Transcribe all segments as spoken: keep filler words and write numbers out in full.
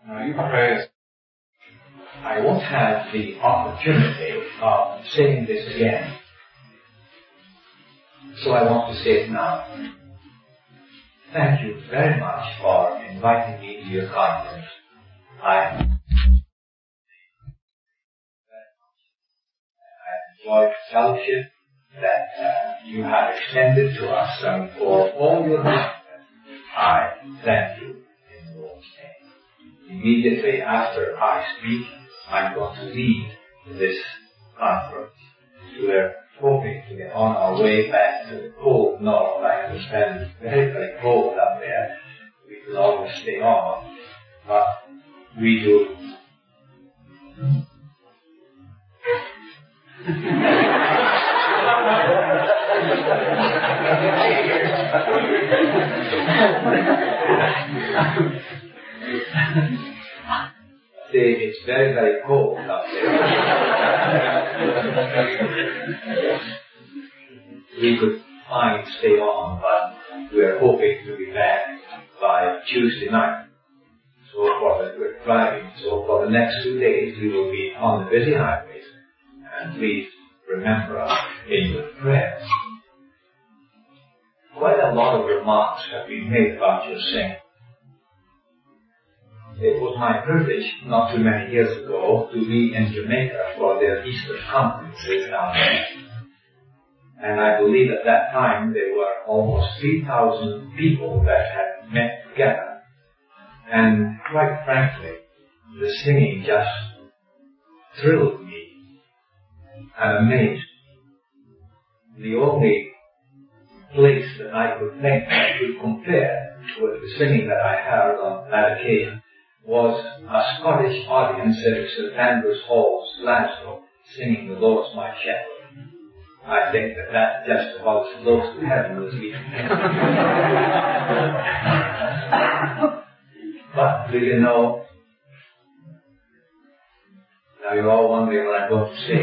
Now you praise. I won't have the opportunity of saying this again, so I want to say it now. Thank you very much for inviting me to your conference. I enjoyed the fellowship that uh, you have extended to us, and for all your help, I thank you in the Lord's name. Immediately after I speak, I'm going to lead this conference. We're hoping to get on our way back to the cold north. I understand it's very, very cold up there. We could always stay on, but we do. Say it's very, very cold up there. We could fine stay on, but we're hoping to be back by Tuesday night. So for the we're driving. So for the next two days, we will be on the busy highways. And please remember us in your prayers. Quite a lot of remarks have been made about your singing. It was my privilege not too many years ago to be in Jamaica for their Easter conferences down there. And I believe at that time there were almost three thousand people that had met together. And quite frankly, the singing just thrilled me and amazed. The only place that I could think I could compare with the singing that I heard on that occasion was a Scottish audience at St Andrew's Hall, Glasgow, singing The Lord's My Shepherd. I think that that's just about as close to heaven as we can get. But do you know, now you're all wondering what I'm going to say.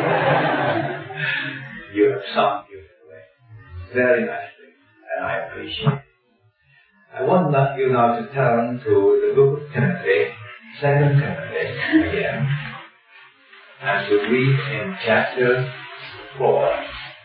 You have sung beautifully, very nicely, and I appreciate it. I want you now to turn to the book of Timothy, Second Timothy again, and to read in chapter four.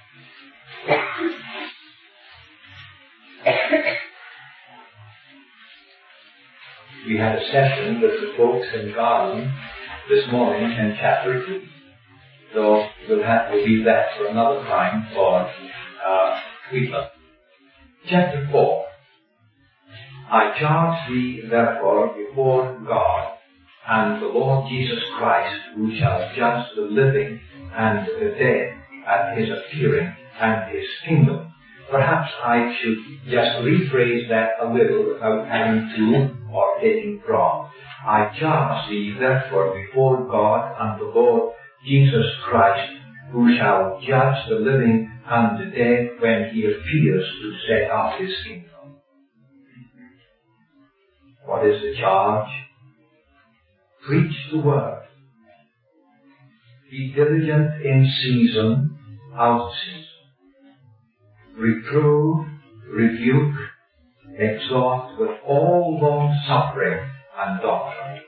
We had a session with the folks in Garland this morning in chapter two, so we'll have to leave that for another time for uh, Cleveland. Chapter four. I charge thee therefore before God and the Lord Jesus Christ, who shall judge the living and the dead at his appearing and his kingdom. Perhaps I should just rephrase that a little without adding to or taking from. I charge thee therefore before God and the Lord Jesus Christ, who shall judge the living and the dead when he appears to set up his kingdom. What is the charge? Preach the word. Be diligent in season, out of season. Reprove, rebuke, exhort with all long suffering and doctrine.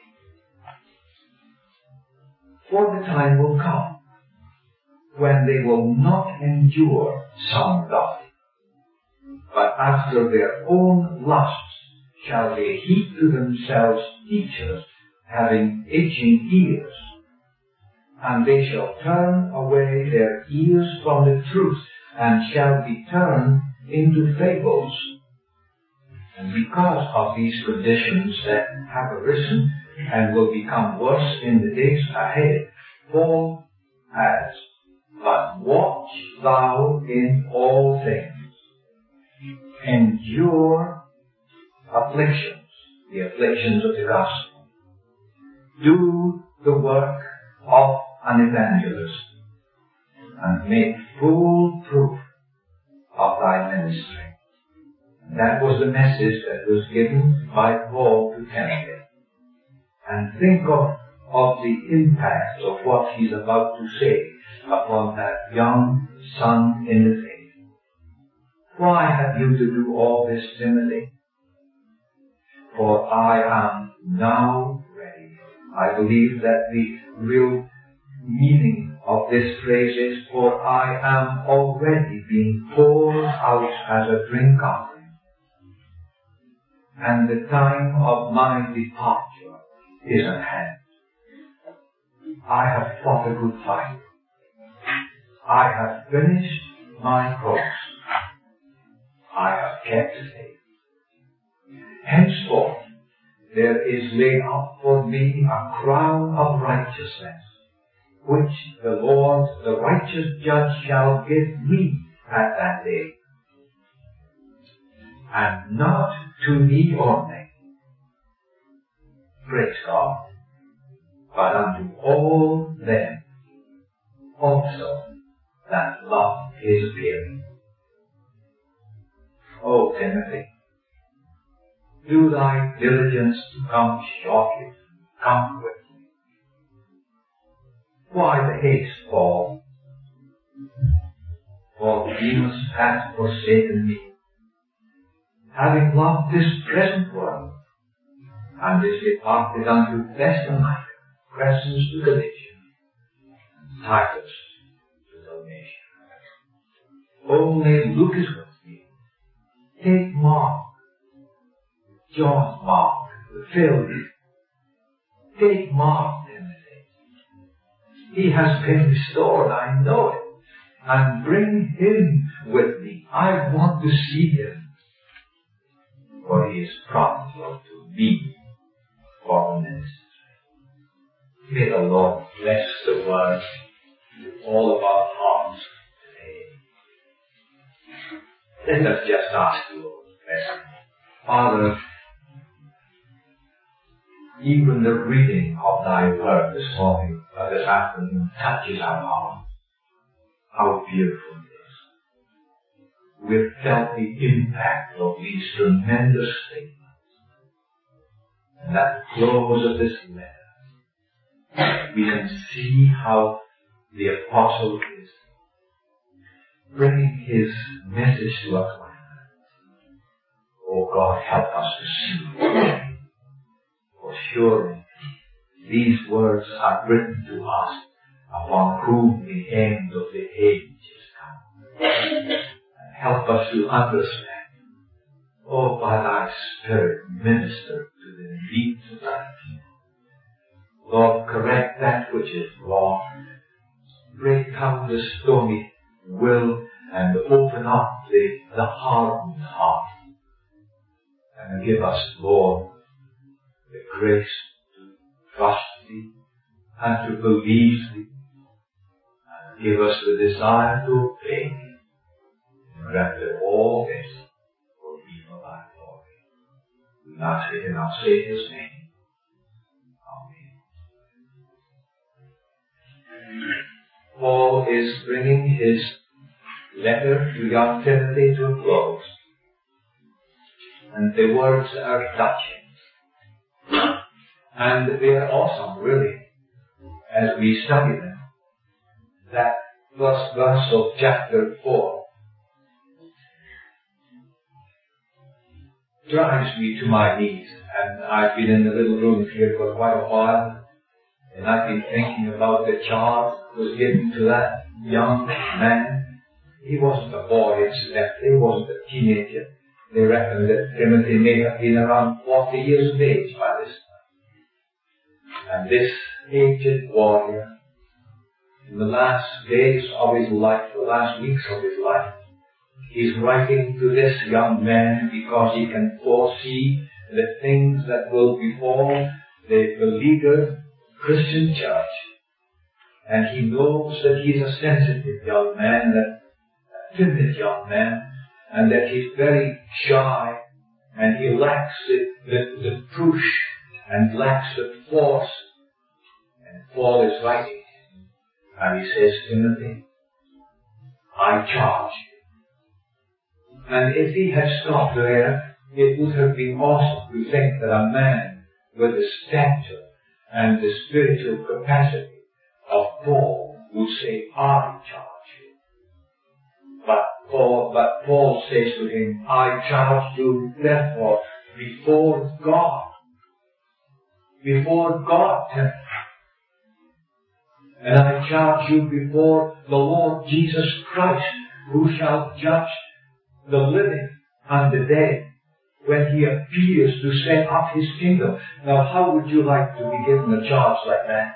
For the time will come when they will not endure sound doctrine, but after their own lusts shall they heap to themselves teachers having itching ears, and they shall turn away their ears from the truth, and shall be turned into fables. And because of these conditions that have arisen and will become worse in the days ahead, Paul adds, but watch thou in all things, endure afflictions, the afflictions of the gospel. Do the work of an evangelist, and make full proof of thy ministry. And that was the message that was given by Paul to Timothy. And think of, of the impact of what he's about to say upon that young son in the faith. Why have you to do all this, Timothy? For I am now I believe that the real meaning of this phrase is, for I am already being poured out as a drink offering, and the time of my departure is at hand. I have fought a good fight. I have finished my course. I have kept faith. Henceforth, there is laid up for me a crown of righteousness, which the Lord, the righteous judge, shall give me at that day. And not to me only, praise God, but unto all them also that love his appearing. O Timothy, do thy diligence to come shortly, come quickly. Why the haste, Paul? For Demas hath forsaken me, having loved this present world, and is departed unto Thessalonica, Crescens to Galatia, and Titus to Dalmatia. Only Luke is with me. Take Mark, John Mark, Phil. Take Mark, Timothy. He has been restored, I know it. And bring him with me. I want to see him. For he is profitable to me for the ministry. May the Lord bless the word to all of our hearts today. Let us just ask the Lord. Father, even the reading of thy word this morning, or this afternoon, touches our hearts. How beautiful it is. We've felt the impact of these tremendous statements. And at the close of this letter, we can see how the apostle is bringing his message to us like that. Oh God, help us to see. For surely these words are written to us upon whom the end of the age is come. And help us to understand. Oh, by thy Spirit, minister to the needs of thy people. Lord, correct that which is wrong. Break down the stony will and open up the, the hardened heart. And give us, Lord, the grace to trust thee and to believe thee. And give us the desire to obey thee. And grant that all this will be for thy glory. We ask it in our Saviour's name. Paul is bringing his letter to young Timothy to a close. And the words are touching. And they are awesome, really, as we study them. That first verse of chapter four drives me to my knees. And I've been in the little room here for quite a while. And I've been thinking about the charge that was given to that young man. He wasn't a boy, incidentally. He wasn't a teenager. They reckon that Timothy may have been around forty years of age by this time. And this aged warrior, in the last days of his life, the last weeks of his life, he's writing to this young man because he can foresee the things that will befall the beleaguered Christian church. And he knows that he's a sensitive young man, that a timid young man, and that he's very shy, and he lacks the, the, the push, and lacks the force. And Paul is writing, and he says, Timothy, I charge you. And if he had stopped there, it would have been awesome to think that a man with the stature and the spiritual capacity of Paul would say, I charge you. But Paul, but Paul says to him, I charge you therefore before God before God tonight. And I charge you before the Lord Jesus Christ, who shall judge the living and the dead when He appears to set up His kingdom. Now, how would you like to be given a charge like that?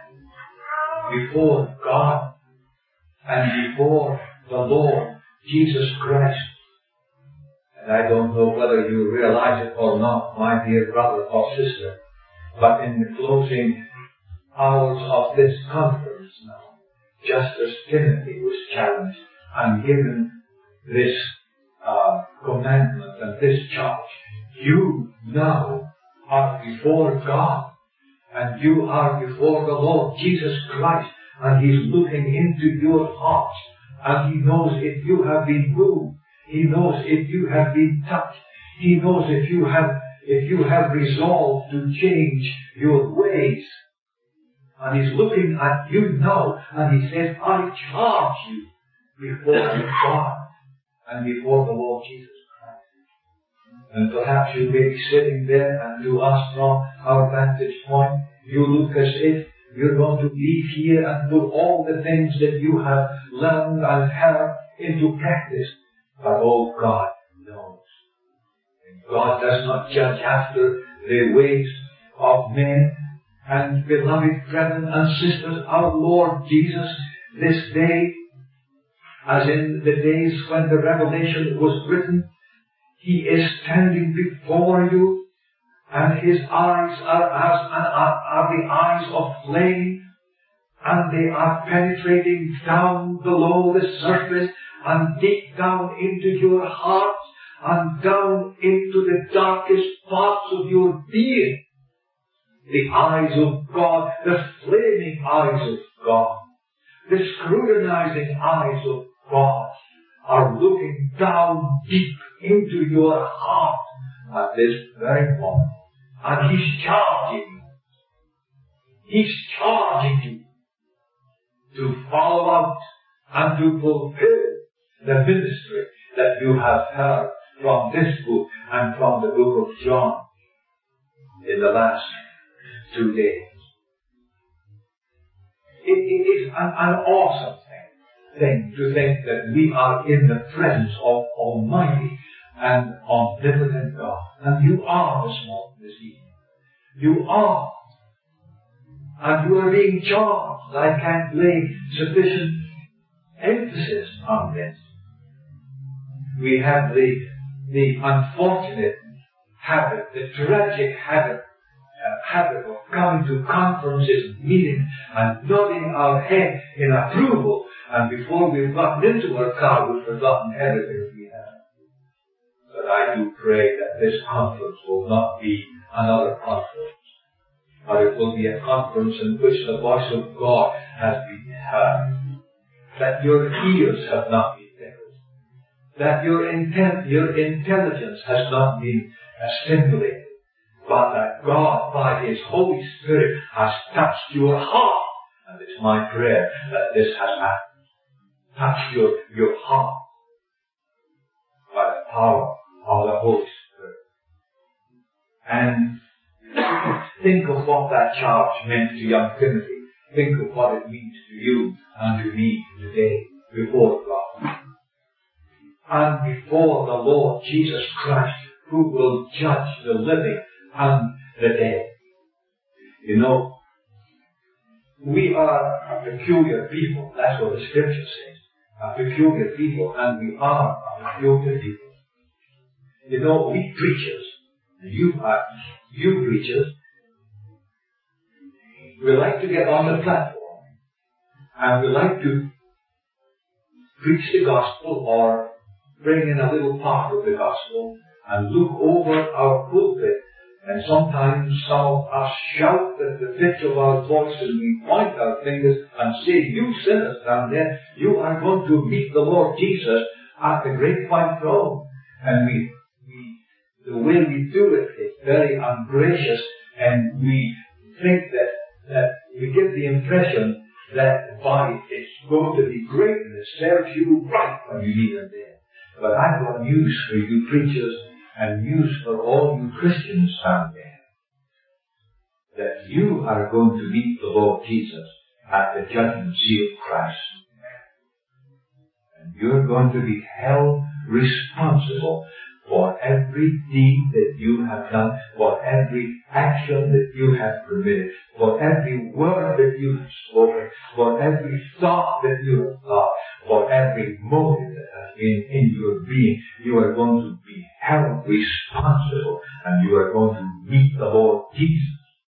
Before God and before the Lord Jesus Christ. And I don't know whether you realize it or not, my dear brother or sister, but in the closing hours of this conference now, just as Timothy was challenged and given this uh, commandment and this charge, you now are before God and you are before the Lord Jesus Christ, and He's looking into your hearts, and He knows if you have been moved. He knows if you have been touched. He knows if you have if you have resolved to change your ways. And He's looking at you now, and He says, I charge you before God and before the Lord Jesus Christ. And perhaps you may be sitting there, and to us from our vantage point, you look as if you're going to leave here and put all the things that you have learned and heard into practice. But oh, God knows. And God does not judge after the ways of men. And beloved brethren and sisters, our Lord Jesus, this day, as in the days when the revelation was written, He is standing before you, and His eyes are as are, are the eyes of flame, and they are penetrating down below the surface and deep down into your heart and down into the darkest parts of your being. The eyes of God, the flaming eyes of God, the scrutinizing eyes of God are looking down deep into your heart at this very moment. And He's charging you. He's charging you to follow out and to fulfill the ministry that you have heard from this book and from the book of John in the last two days. It, it is an, an awesome thing, thing to think that we are in the presence of Almighty and omnipotent God. And you are this morning, this evening. You are. And you are being charged. I can't lay sufficient emphasis on this. We have the, the unfortunate habit, the tragic habit, uh, habit of coming to conferences, meetings, and nodding our head in approval, and before we've gotten into our car, we've forgotten everything we have. But I do pray that this conference will not be another conference, but it will be a conference in which the voice of God has been heard, that your ears have not been tickled, that your intent, your intelligence has not been uh, stimulated, but that God, by His Holy Spirit, has touched your heart. And it's my prayer that this has happened. Touch your, your heart by the power of the Holy Spirit. And think of what that charge meant to young Timothy. Think of what it means to you and to me today before God. And before the Lord Jesus Christ, who will judge the living and the dead. You know, we are a peculiar people. That's what the Scripture says. A peculiar people, and we are a peculiar people. You know, we preachers, you are, you preachers, we like to get on the platform, and we like to preach the gospel or bring in a little part of the gospel and look over our pulpit, and sometimes some of us shout at the pitch of our voice and we point our fingers and say, you sinners down there, you are going to meet the Lord Jesus at the great white throne. And we, we the way we do it is very ungracious, and we think that, that we give the impression that by it's going to be great and it serves you right when you meet Him there. But I've got news for you preachers and news for all you Christians down there. that you are going to meet the Lord Jesus at the judgment seat of Christ. And you're going to be held responsible for every deed that you have done, for every action that you have committed, for every word that you have spoken, for every thought that you have thought, for every motive that has been in your being. You are going to be held responsible, and you are going to meet the Lord Jesus.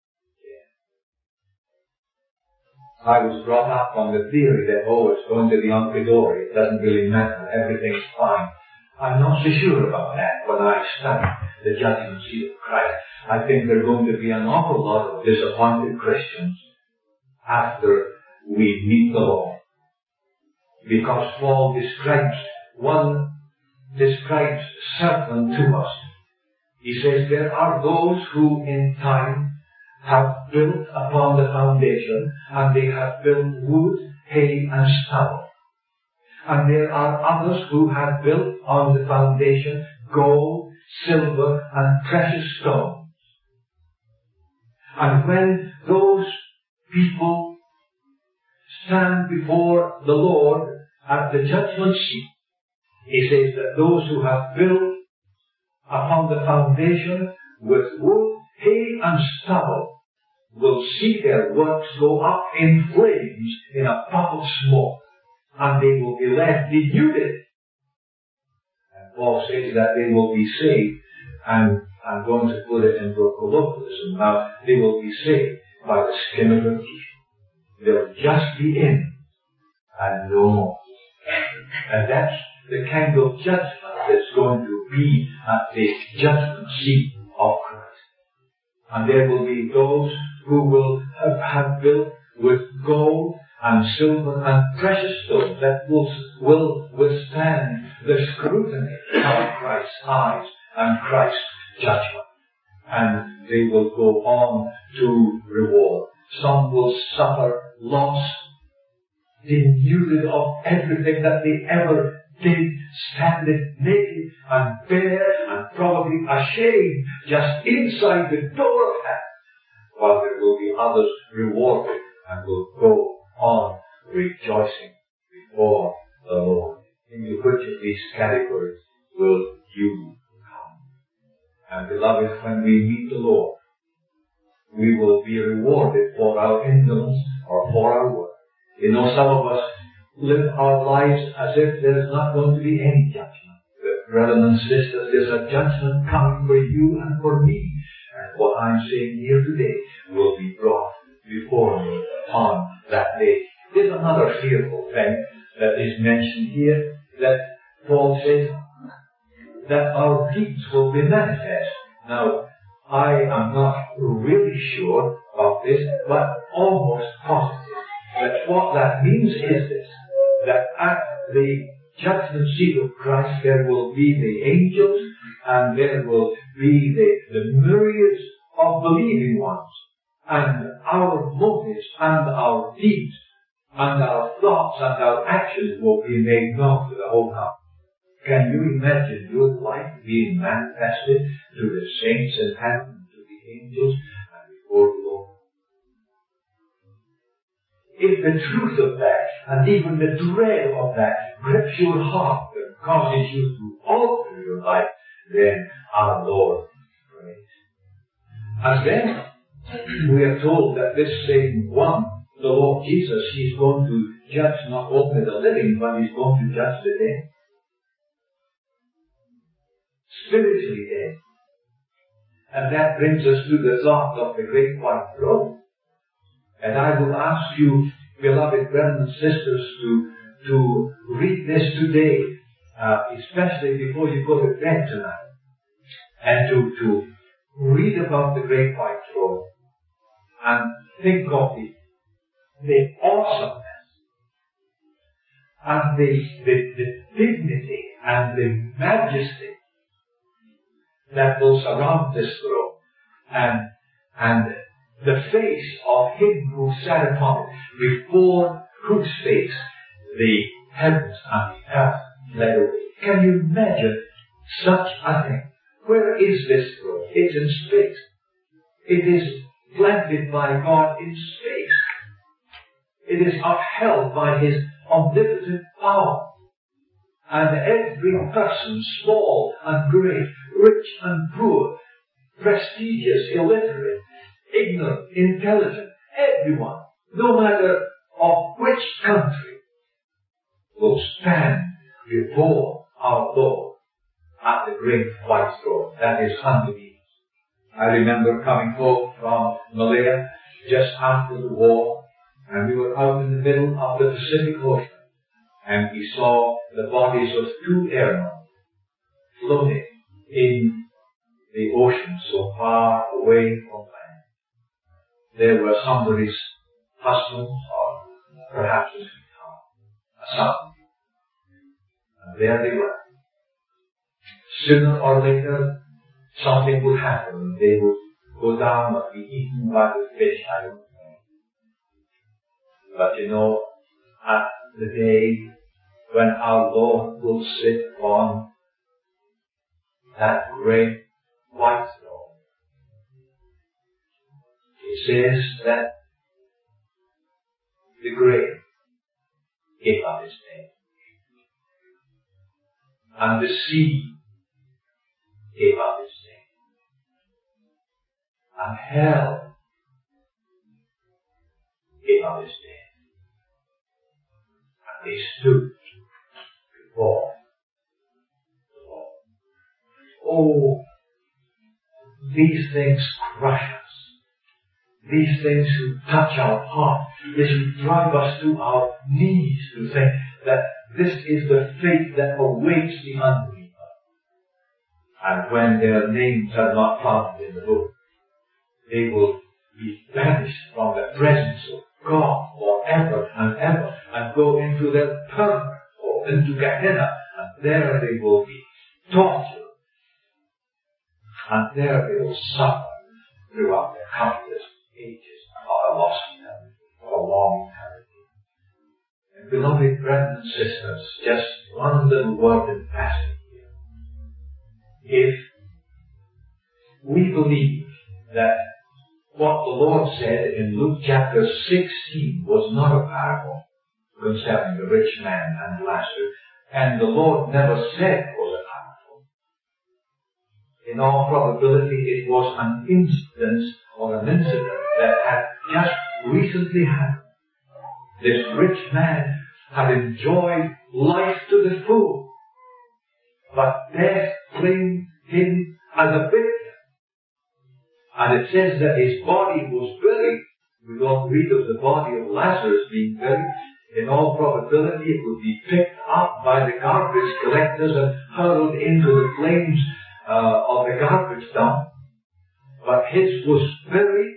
I was brought up on the theory that, oh, it's going to be hunky-dory, it doesn't really matter, everything's fine. I'm not so sure about that when I study the judgment seat of Christ. I think there are going to be an awful lot of disappointed Christians after we meet the Lord. Because Paul describes, one describes certain to us. He says there are those who in time have built upon the foundation, and they have built wood, hay, and stubble. And there are others who have built on the foundation gold, silver, and precious stones. And when those people stand before the Lord at the judgment seat, he says that those who have built upon the foundation with wood, hay, and stubble will see their works go up in flames in a puff of smoke, and they will be left denuded. And Paul says that they will be saved, and I'm going to put it into a colloquialism now, they will be saved by the skin of their teeth. They'll just be in, and no more. And that's the kind of judgment that's going to be at the judgment seat of Christ. And there will be those who will have, have built with gold and silver and precious stones that will, will withstand the scrutiny of Christ's eyes and Christ's judgment. And they will go on to reward. Some will suffer loss, denuded of everything that they ever did, standing naked and bare and probably ashamed just inside the door of heaven, while there will be others rewarded and will go on rejoicing before the Lord. Into which of these categories will you come? And beloved, when we meet the Lord, we will be rewarded for our indolence or for our work. You know, some of us live our lives as if there is not going to be any judgment. But brothers and sisters, there's a judgment coming for you and for me. And what I'm saying here today will be brought before me on that day. There's another fearful thing that is mentioned here, that Paul says that our deeds will be manifest. Now, I am not really sure of this, but almost positive that what that means is this, that at the judgment seat of Christ there will be the angels, and there will be the, the myriads of believing ones, and our motives and our deeds and our thoughts and our actions will be made known to the whole house. Can you imagine your life being manifested to the saints in heaven, to the angels, and before the Lord? If the truth of that, and even the dread of that, grips your heart and causes you to alter your life, then our Lord prays. And then we are told that this same one, the Lord Jesus, He's going to judge not only the living, but He's going to judge the dead. Spiritually dead. And that brings us to the thought of the great white throne. And I will ask you, beloved brothers and sisters, to, to read this today, uh, especially before you go to bed tonight, and to, to read about the great white throne, and think of the, the awesomeness, and the, the, the dignity, and the majesty that will surround this throne, and, and the face of Him who sat upon it, before whose face the heavens and the earth fled away. Can you imagine such a thing? Where is this throne? It's in space. It is planted by God in space. It is upheld by His omnipotent power. And every person, small and great, rich and poor, prestigious, illiterate, ignorant, intelligent, everyone, no matter of which country, will stand before our Lord at the great white throne. That is unbelievable. I remember coming home from Malaya just after the war, and we were out in the middle of the Pacific Ocean, and we saw the bodies of two airmen floating in the ocean so far away from land. They were somebody's husband or perhaps a sweetheart, a son. And there they were. Sooner or later, something would happen. They would go down or be eaten by the fish, I don't know. But you know, at the day when our Lord will sit on that great white throne, it says that the grave gave up its name, and the sea gave up its name, and hell gave up its name. And they stood before the Lord. Oh, these things crush us. These things who touch our heart. They should drive us to our knees to think that this is the fate that awaits the unbeliever. And when their names are not found in the book, they will be banished from the presence of God forever and ever, and go into their permanent home, into Gehenna, and there they will be tortured, and there they will suffer throughout the countless ages of a lost eternity, for a long eternity. And beloved brothers and sisters, just one little word in passing here. If we believe that what the Lord said in Luke chapter sixteen was not a parable concerning the rich man and Lazarus, and the Lord never said it was a parable, in all probability it was an instance or an incident that had just recently happened. This rich man had enjoyed life to the full, but death claimed him as a victim. And it says that his body was buried. We don't read of the body of Lazarus being buried. In all probability it would be picked up by the garbage collectors and hurled into the flames uh, of the garbage dump. But his was buried.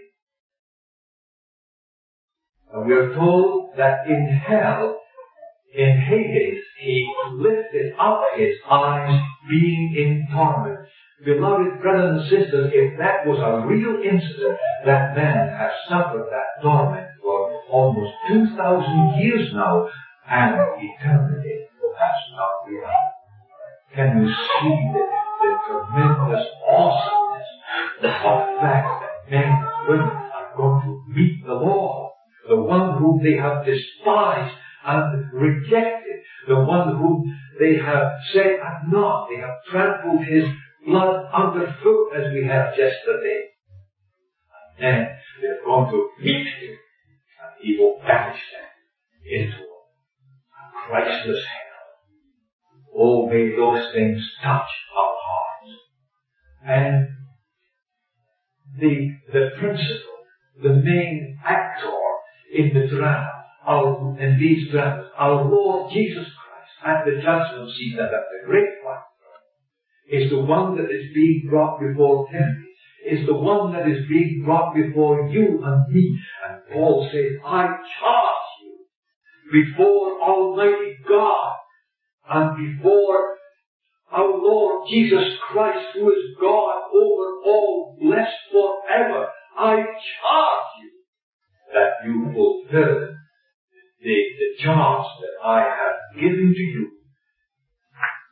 And we are told that in hell, in Hades, he lifted up his eyes, being in torment. Beloved brothers and sisters, if that was a real incident, that man has suffered that torment for almost two thousand years now, and eternity has not begun. Can you see the, the tremendous awesomeness of the fact that men and women are going to meet the Lord, the one whom they have despised and rejected, the one whom they have said and not, they have trampled his blood underfoot as we have yesterday. And then they're going to meet him, and he will banish them into a Christless hell. Oh, may those things touch our hearts. And the, the principal, the main actor in the drama, our, in these dramas, our Lord Jesus Christ, at the judgment seat and at the great white throne, is the one that is being brought before Timothy, is the one that is being brought before you and me. And Paul says, I charge you before Almighty God and before our Lord Jesus Christ, who is God over all, blessed forever. I charge you that you fulfill the, the charge that I have given to you,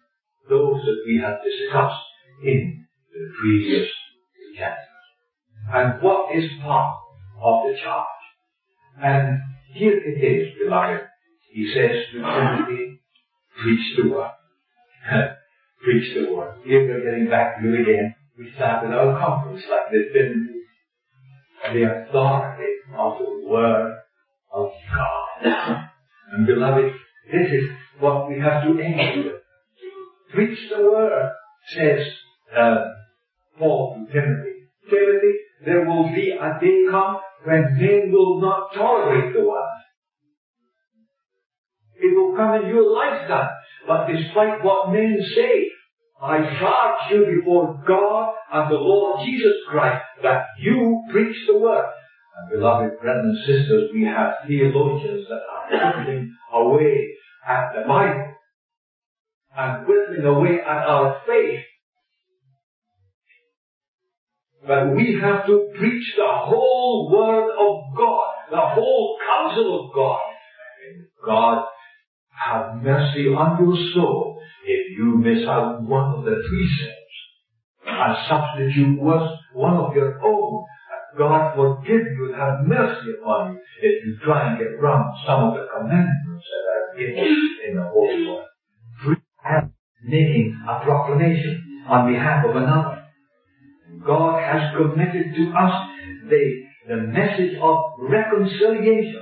those that we have discussed in the previous chapters. and what is part of the charge. And here it is, beloved. He says to Timothy, preach the word. Preach the word. Here we're getting back to it again. We started our conference like this, didn't we? The authority of the word of God. And beloved, this is what we have to aim with. Preach the word, says uh, Paul to Timothy. Timothy, there will be a day come when men will not tolerate the word. It will come in your lifetime. But despite what men say, I charge you before God and the Lord Jesus Christ that you preach the word. And beloved brothers and sisters, we have theologians that are whittling away at the Bible and whittling away at our faith. But we have to preach the whole word of God, the whole counsel of God. And God have mercy on your soul if you miss out one of the precepts and substitute one of your own. God forgive you and have mercy upon you if you try and get around some of the commandments that are given in the Holy Word. Free hand making a proclamation on behalf of another. God has committed to us the, the message of reconciliation.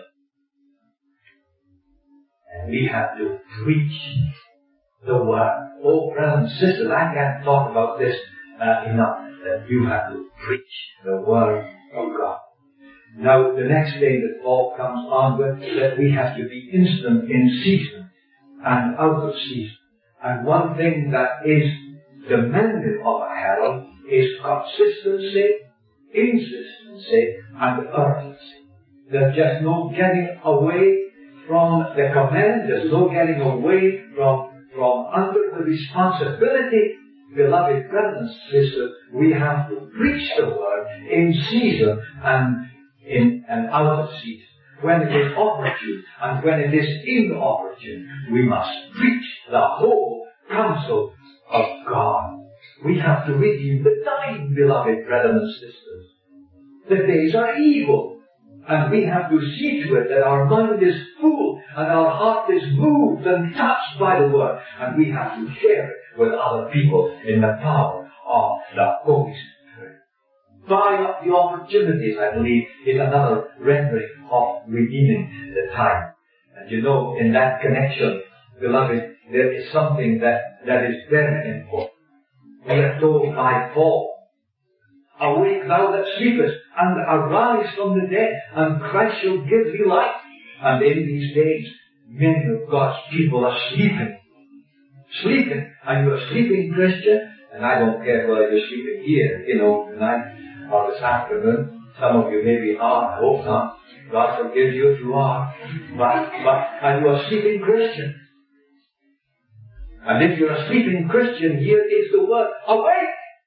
And we have to preach the word. Oh, brothers and sisters, I can't talk about this uh, enough. That you have to preach the word of God. Now, the next thing that Paul comes on with is that we have to be instant in season and out of season. And one thing that is demanded of a herald is consistency, insistency, and urgency. There's just no getting away from the command. There's no getting away from, from under the responsibility. Beloved brothers and sisters, we have to preach the word in season and in and out of season. When it is opportune and when it is inopportune, we must preach the whole counsel of God. We have to redeem the time, beloved brothers and sisters. The days are evil, and we have to see to it that our mind is full and our heart is moved and touched by the word, and we have to share it with other people in the power of the Holy Spirit. Buy up the opportunities, I believe, is another rendering of redeeming the time. And you know, in that connection, beloved, there is something that, that is very important. We are told by Paul, awake thou that sleepest, and arise from the dead, and Christ shall give thee light. And in these days, many of God's people are sleeping. Sleeping. And you are sleeping, Christian, and I don't care whether you're sleeping here, you know, tonight or this afternoon. Some of you maybe are, I hope not. God forgive you if you are. But, but, and you are sleeping Christian. And if you're a sleeping Christian, here is the word, awake!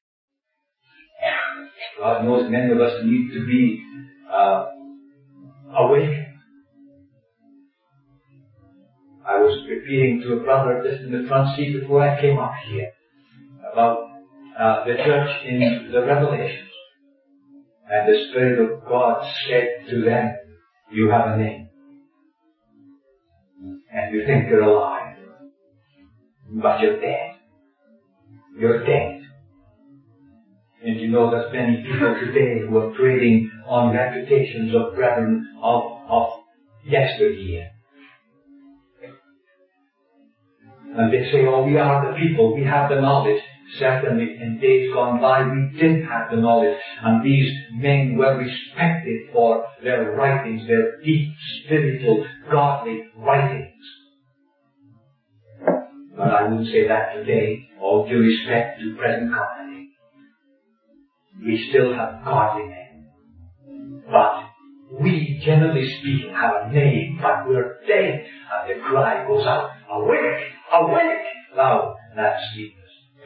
God knows many of us need to be uh, awake. I was repeating to a brother just in the front seat before I came up here about uh, the church in the Revelations. And the Spirit of God said to them, you have a name. And you think you're alive. But you're dead. You're dead. And you know there's many people today who are trading on reputations of brethren of, of yesteryear. And they say, oh, we are the people, we have the knowledge. Certainly, in days gone by, we did have the knowledge. And these men were respected for their writings, their deep, spiritual, godly writings. But I wouldn't say that today, all due respect to present company. We still have godly men. But we, generally speaking, have a name, but we're dead. And the cry goes out, awake, awake, thou that sleepest.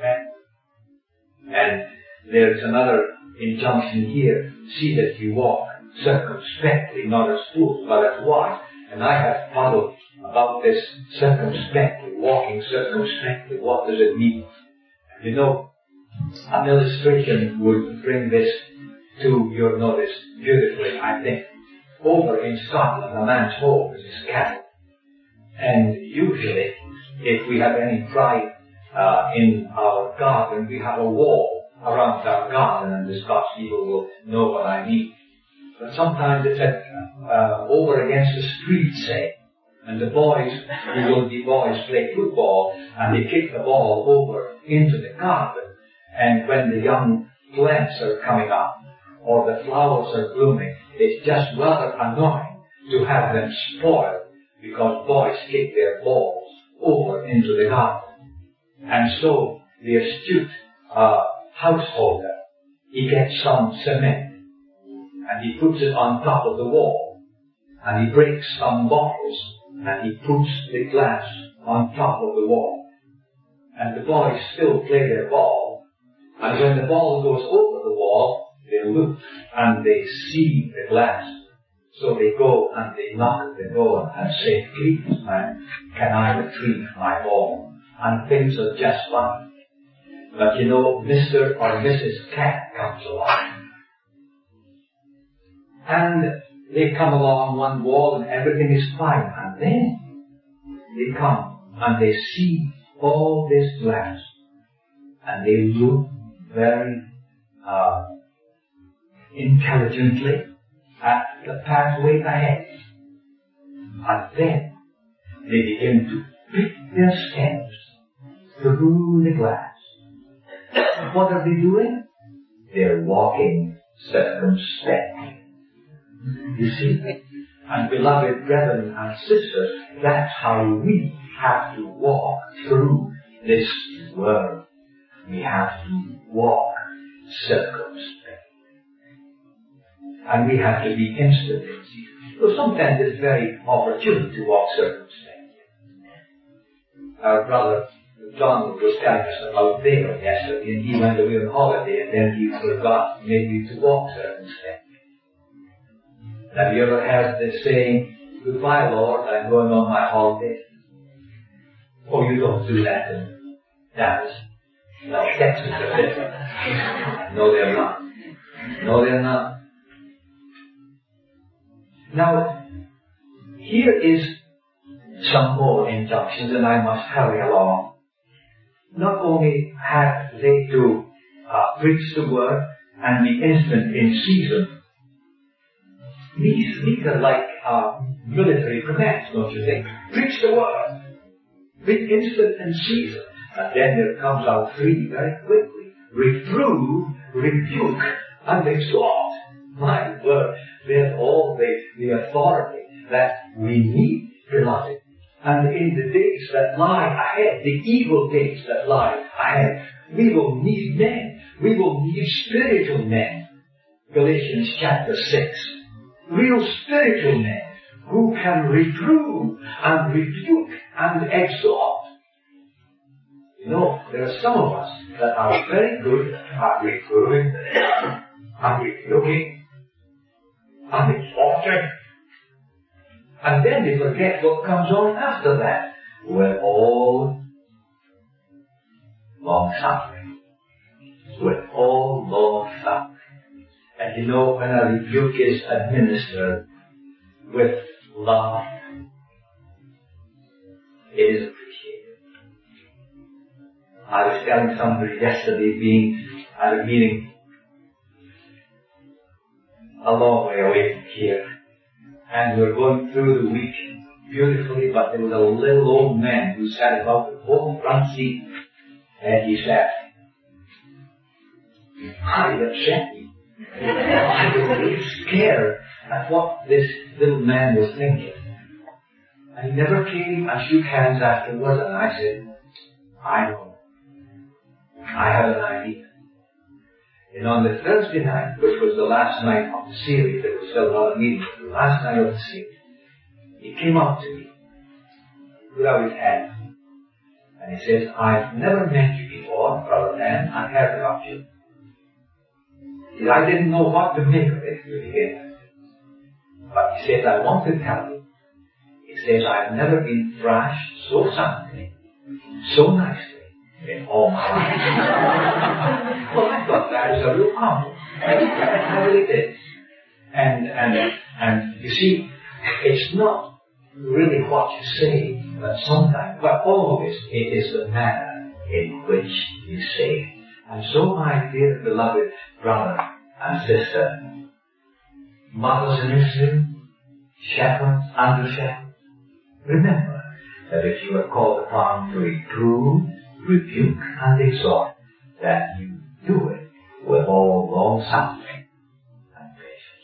And there's another injunction here. See that you walk circumspectly, not as fools, but as wise. And I have puzzled about this circumspectly, walking circumspectly. What does it mean? You know, an illustration would bring this to your notice beautifully, I think. Over in Scotland, a man's home is his cattle. And usually, if we have any pride uh, in our garden, we have a wall around our garden, and the Scots people will know what I mean. But sometimes it's at, uh, over against the street, say, and the boys, we will be boys play football, and they kick the ball over into the garden. And when the young plants are coming up, or the flowers are blooming, it's just rather annoying to have them spoiled, because boys kick their balls over into the garden. And so the astute uh, householder, he gets some cement, and he puts it on top of the wall, and he breaks some bottles, and he puts the glass on top of the wall. And the boys still play their ball, and when the ball goes over the wall, they look and they see the glass. So they go and they knock at the door and say, please, man, can I retrieve my ball? And things are just fine. But you know, Mister or Missus Cat comes along. And they come along one wall and everything is fine. And then they come and they see all this glass. And they look very uh, intelligently at the pathway ahead. And then they begin to pick their steps through the glass. What are they doing? They're walking circumspectly. You see? And beloved brethren and sisters, that's how we have to walk through this world. We have to walk circumspectly. And we have to be instant in season. So sometimes it's very opportune to walk circumspectly. Our brother John was telling us about Dale yesterday, and he went away on holiday, and then he forgot maybe to walk circumspectly. Have you ever heard the saying, goodbye Lord, I'm going on my holiday? Oh, you don't do that in Dallas. No, Texas are different. No, they're not. No, they're not. Now, here is some more injunctions, and I must hurry along. Not only have they to uh, preach the word and be instant in season. These, these are like uh, military commands, don't you think? Preach the word. Be instant in season. And then there comes out three very quickly. Reprove, rebuke, and exhort. My word, there's all the, the authority that we need, beloved. And in the days that lie ahead, the evil days that lie ahead, we will need men. We will need spiritual men. Galatians chapter six. Real spiritual men who can reprove and rebuke and exhort. You know, there are some of us that are very good at reproving and rebuking and exhorting. And then they forget what comes on after that. With all long suffering. With all long suffering. And you know, when a rebuke is administered with love, it is appreciated. I was telling somebody yesterday, being at a meeting a long way away from here, and we were going through the week beautifully, but there was a little old man who sat about the whole front seat, and he said, "Ah, he upset me." I was really scared at what this little man was thinking. And he never came and shook hands afterwards, and I said, I know. I have an idea. And on the Thursday night, which was the last night of the series, there was still another meeting, the last night of the series, he came up to me, put out his hand, and he says, I've never met you before, Brother Dan, I heard about you. He said, I didn't know what to make of it to begin with. But he says, I want to tell you, he says, I've never been thrashed so soundly, so nicely, in all my life. Well, I thought that was a real compliment. That's how it is. And, and, and you see, it's not really what you say, but sometimes, but always it is the manner in which you say it. And so, my dear beloved brother and sister, mothers in Israel, shepherds, under shepherds, remember that if you are called upon to reprove, rebuke, and exhort, that you do it with all long suffering and patience.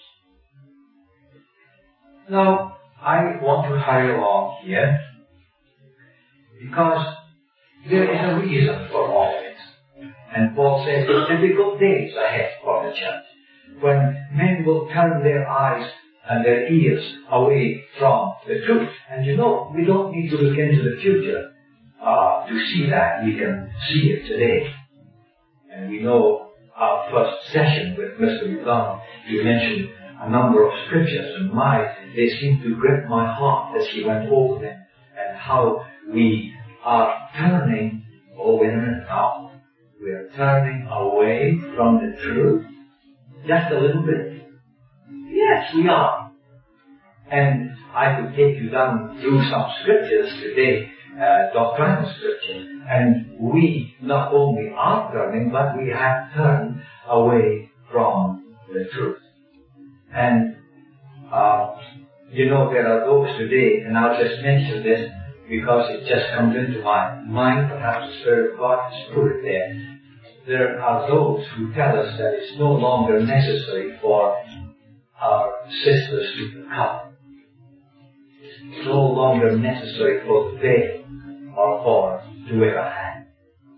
Now, I want to hurry along here because there is a reason for all this. And Paul says there's difficult days ahead for the church when men will turn their eyes and their ears away from the truth. And you know, we don't need to look into the future uh, to see that. We can see it today. And we know our first session with Mister McDonald, he mentioned a number of scriptures, and my, they seem to grip my heart as he went over them, and how we are turning, oh wait a minute now, we are turning away from the truth, just a little bit. Yes, we are. And I could take you down through some scriptures today, uh, doctrinal scriptures, and we not only are turning, but we have turned away from the truth. And, uh, you know, there are those today, and I'll just mention this because it just comes into my mind, perhaps the Spirit of God has put it there. There are those who tell us that it's no longer necessary for our sisters to become. It's no longer necessary for the veil or for to wear a hat.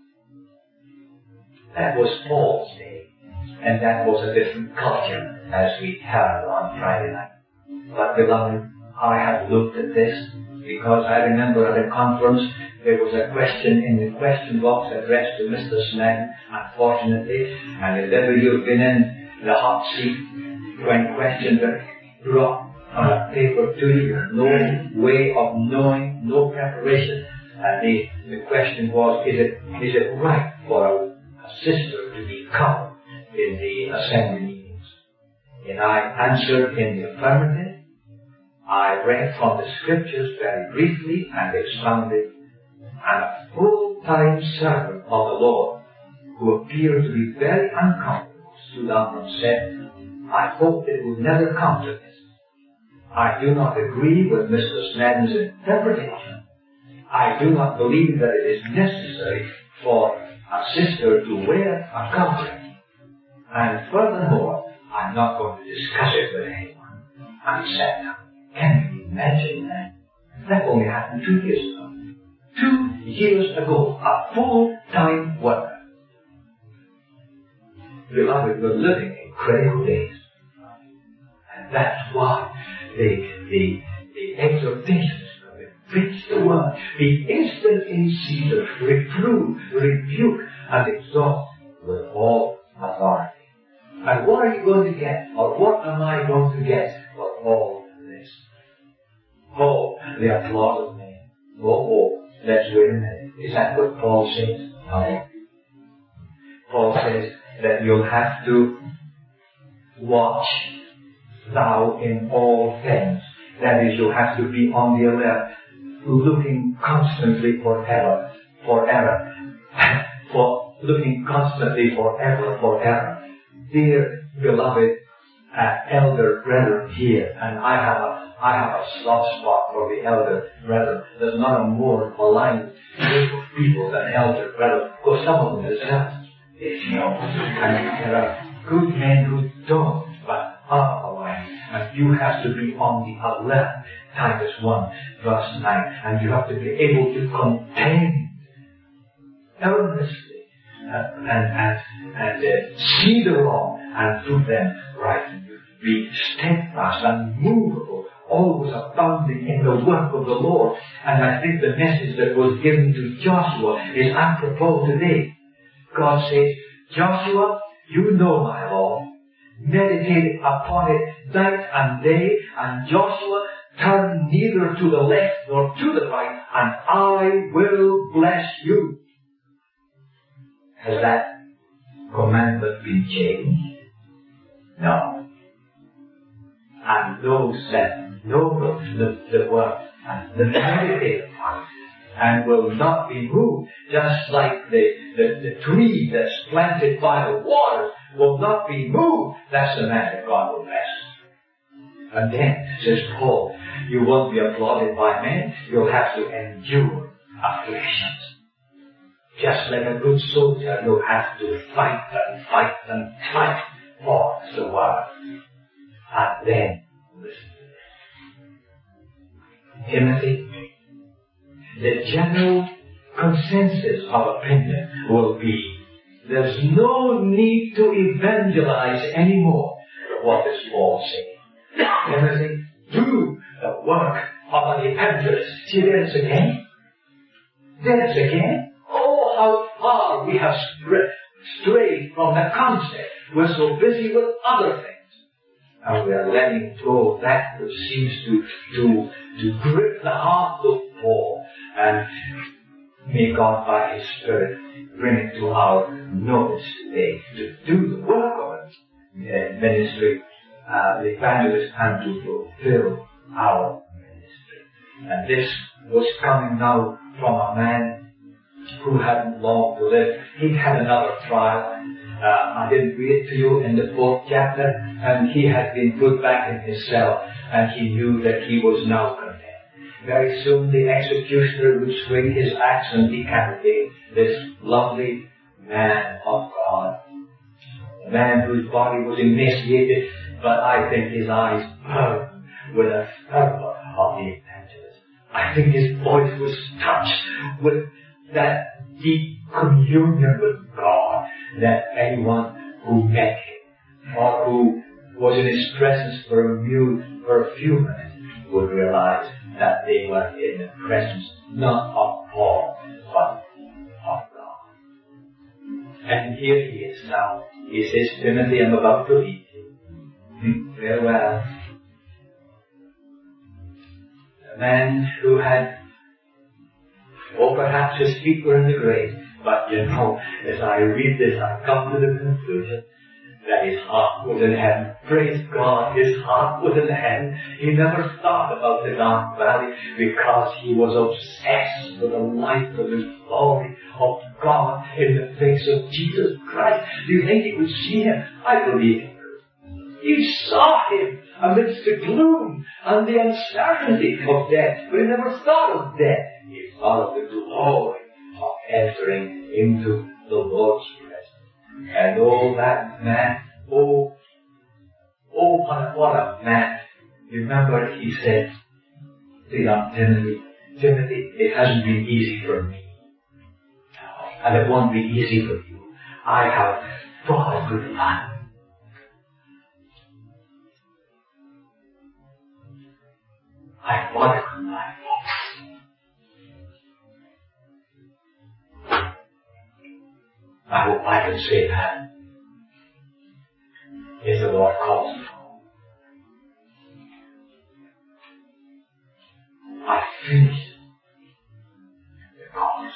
That was Paul's day, and that was a different culture as we heard on Friday night. But beloved, I have looked at this because I remember at a conference there was a question in the question box addressed to Mister Snag, unfortunately, and if ever you've been in the hot seat when questions are brought on a paper to you, no way of knowing, no preparation, and the, the question was, is it is it right for a, a sister to be covered in the assembly meetings? And I answered in the affirmative. I read from the scriptures very briefly and expounded, and a full-time servant of the Lord, who appeared to be very uncomfortable, stood up and said, I hope it will never come to this. I do not agree with Mister Snedden's interpretation. I do not believe that it is necessary for a sister to wear a covering. And furthermore, I'm not going to discuss it with anyone. And he sat down. Can you imagine that? That only happened two years ago. Two years ago, a full-time worker. Beloved, we're living in critical days. And that's why the, the, the exhortations, preach the word, be instant in season, reprove, rebuke, and exhort with all authority. And what are you going to get, or what am I going to get for all this? Oh, the applause of men. Oh, oh, let's wait a minute. Is that what Paul says? No. Paul says that you'll have to watch thou in all things. That is, you'll have to be on the alert, looking constantly for error, for error, for looking constantly for error, for error. Dear beloved uh, elder brethren here, and I have a I have a soft spot for the elder brethren. There's not a more maligned group of people than elder brethren. Of course, some of them deserve it, you know. And there are good men who don't, but are aligned. And you have to be on the alert. Titus one, verse nine. And you have to be able to contend earnestly and, and, and, and uh, see the wrong and do them right. And you be steadfast and immovable, always abounding in the work of the Lord. And I think the message that was given to Joshua is apropos today. God says, Joshua, you know my law. Meditate upon it night and day, and Joshua, turn neither to the left nor to the right, and I will bless you. Has that commandment been changed? No. And those that know the, the word and the meditate upon it and will not be moved, just like the, the, the tree that's planted by the water will not be moved, that's the man that God will bless. And then, says Paul, you won't be applauded by men, you'll have to endure afflictions. Just like a good soldier, you'll have to fight and fight and fight for the word. And then, listen to this. Timothy, the general consensus of opinion will be, there's no need to evangelize anymore. What does Paul say? Timothy, do the work of an evangelist. See, there it is again. There it is again. Oh, how far we have strayed from the concept. We're so busy with other things. And we are letting go of that which seems to, to, to grip the heart of Paul. And may God, by His Spirit, bring it to our notice today to do the work of it, ministry, uh, the evangelist, and to fulfill our ministry. And this was coming now from a man who hadn't long to live. He had another trial. Uh, I didn't read it to you in the fourth chapter, and he had been put back in his cell, and he knew that he was now condemned. Very soon the executioner would swing his axe and decapitate this lovely man of God. A man whose body was emaciated, but I think his eyes burned with a fervor of the evangelist. I think his voice was touched with that deep communion with God that anyone who met him or who was in his presence for a few, for a few minutes would realize that they were in the presence not of Paul, but of God. And here he is now. He says, Timothy, I'm about to leave you. Farewell. The man who had, or perhaps his feet were in the grave, but you know, as I read this, I come to the conclusion that his heart was in heaven. Praise God, his heart was in heaven. He never thought about the dark valley because he was obsessed with the light of the glory of God in the face of Jesus Christ. Do you think he would see him? I believe he could. He saw him amidst the gloom and the uncertainty of death, but he never thought of death. He thought of the glory of entering into the Lord's presence. And oh, that man, oh, oh, what, what a man. Remember, he said to young Timothy, Timothy, it hasn't been easy for me. And it won't be easy for you. I have fought a good fight. I fought a good fight. I hope I can say that if the Lord calls me home. I finished the cause.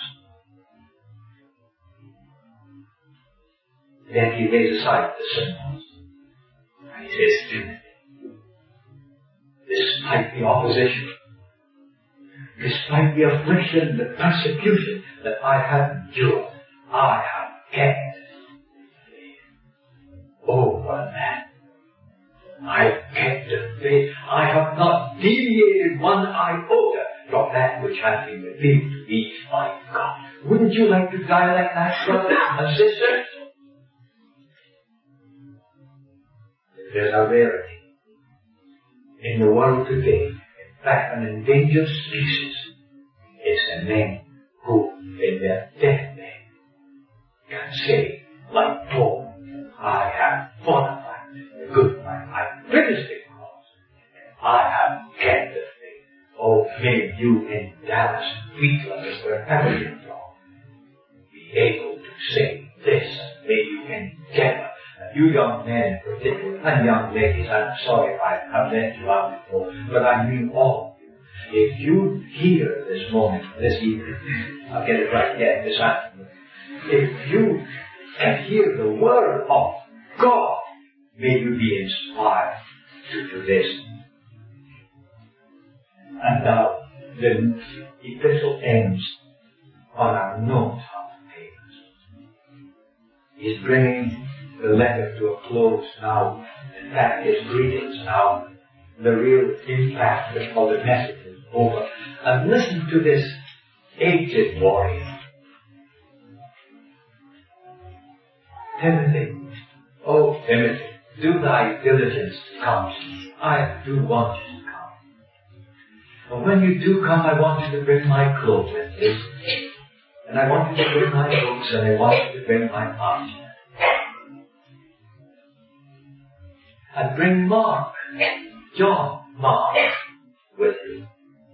Then he lays aside the symbols. And he says, Timothy, despite the opposition, despite the affliction, the persecution that I have endured, I have kept the faith. Oh, what a man. I have kept the faith. I have not deviated one iota from that which has been revealed to me by God. Wouldn't you like to die like that, brothers and sisters? There's a rarity in the world today. In fact, an endangered species is the men who, in their deathbed, can say, like Paul, I have fought a fight, a good fight, I finished the cause, I have kept the faith. Oh, may you in Dallas, Wheatland, wherever you go, be able to say this, and may you endeavor. You young men in particular, and young ladies, I'm sorry if I have let you out before, but I mean all of you. If you hear this morning, this evening, I'll get it right yet, this afternoon, if you can hear the word of God May you be inspired to do this. And now the epistle ends on a note of thanks. He's bringing the letter to a close now. In fact, his greetings now. The real impact of the message is over. And listen to this aged warrior. Timothy, oh Timothy, do thy diligence to come to me. I do want you to come. But when you do come, I want you to bring my clothes with you. And I want you to bring my books, and I want you to bring my armchair. And bring Mark, John Mark, with you.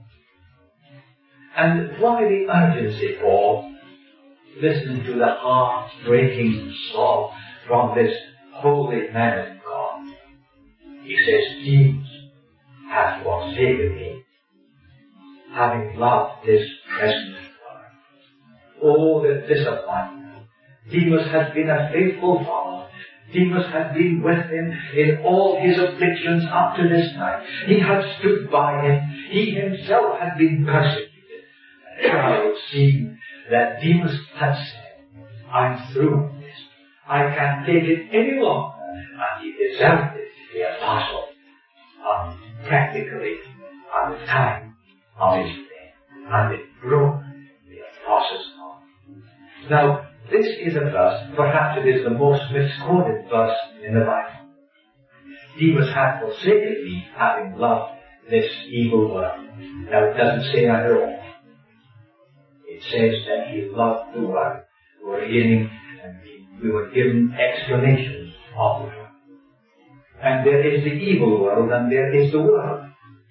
And why the urgency, Paul? Listen to the heart-breaking sob from this holy man of God. He says, Demas hath forsaken me, having loved this present world. Oh, the disappointment. Demas has been a faithful follower. Demas had been with him in all his afflictions up to this time. He had stood by him. He himself had been persecuted. And now it seemed that Demas had said, I'm through with this. I can't take it any longer. And he deserted the apostle um, practically at the time of his death. And it broke the apostle's heart. Now, this is a verse, perhaps it is the most misquoted verse in the Bible. Demas hath forsaken me, having loved this evil world. Now, it doesn't say that at all. It says that he loved the world. We were hearing, and we were given explanations of the world. And there is the evil world, and there is the world.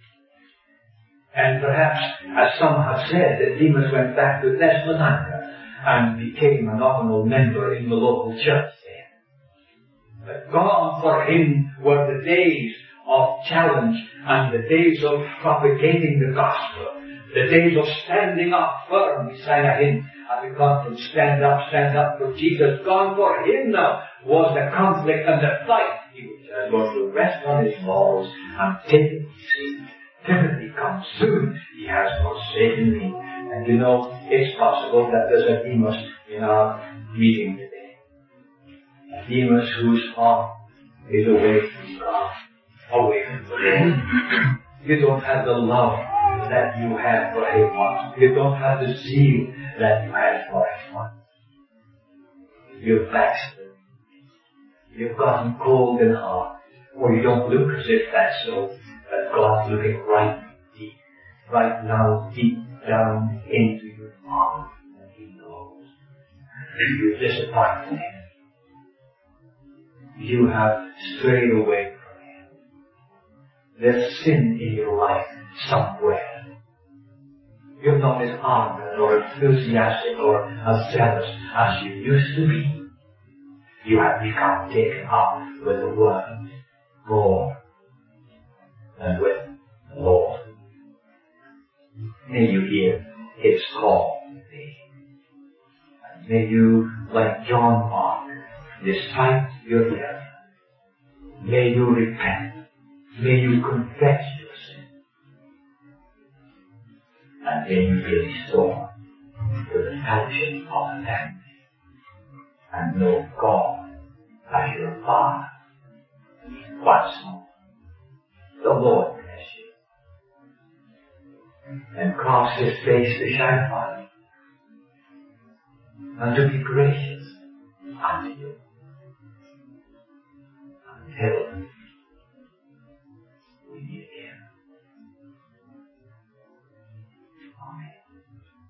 And perhaps, as some have said, that Demas went back to Thessalonica and became a nominal member in the local church there. But gone for him were the days of challenge and the days of propagating the gospel, the days of standing up firm. We sang a hymn at the conference, stand up, stand up for Jesus. Gone for him now was the conflict and the fight. He was going to rest on his laurels and take it easy. Timothy, come soon. He has forsaken me. And you know, it's possible that there's a Demas in our meeting today. A Demas whose heart is away from God, away from the Lord. You don't have the love that you had for him once. You don't have the zeal that you had for him once. You've backslid. You've gotten cold in heart. Or you don't look as if that's so. But God's looking right deep, right now, deep down into your heart, and He knows. You're disappointed in Him. You have strayed away from Him. There's sin in your life somewhere. You're not as ardent or enthusiastic or as zealous as you used to be. You have become taken up with the Word more and with the Lord. May you hear His call today. And may you, like John Mark, despite your error, may you repent. May you confess your sin. And may you be restored to the fellowship of the family. And know God as your Father. Once more. The Lord bless you. And cause His face to shine upon you. And to be gracious unto you.